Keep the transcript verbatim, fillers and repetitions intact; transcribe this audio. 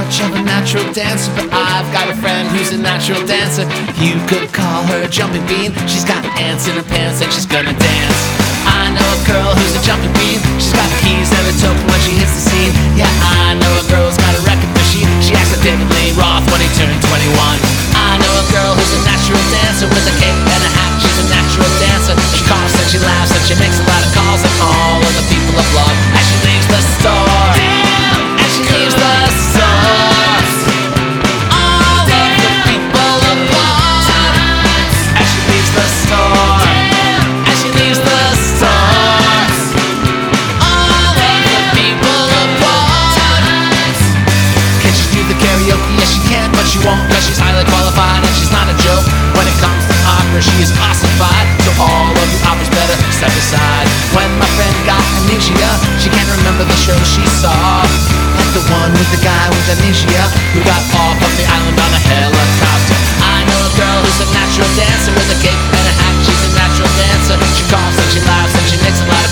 much of a natural dancer, but I've got a friend who's a natural dancer. You could call her a jumping bean. She's got ants in her pants and she's gonna dance. I know a girl who's a jumping bean. She's got keys and a token when she hits the scene. Yeah, I know a girl who's got a record machine. She acts like David Lee Roth when he turned twenty-one. I know a girl who's a natural dancer with a cape and a hat. She's a natural dancer. She coughs and she laughs and she makes a lot of calls, and all of the people applaud as she leaves the store. As she leaves the store, all of the people applaud as she leaves the store. As she leaves the store, all of the people applaud. Can she do the karaoke? Yes, she can, but she won't, cause she's highly qualified and she's not a joke. When it comes to opera, she is ossified. So all of you operas better step aside. When my friend got amnesia, she can't remember the show she saw. Like the one with the guy with amnesia who got off of the island on a helicopter. I know a girl who's a natural dancer with a cape and a hat. She's a natural dancer. She coughs and she laughs and she makes a lot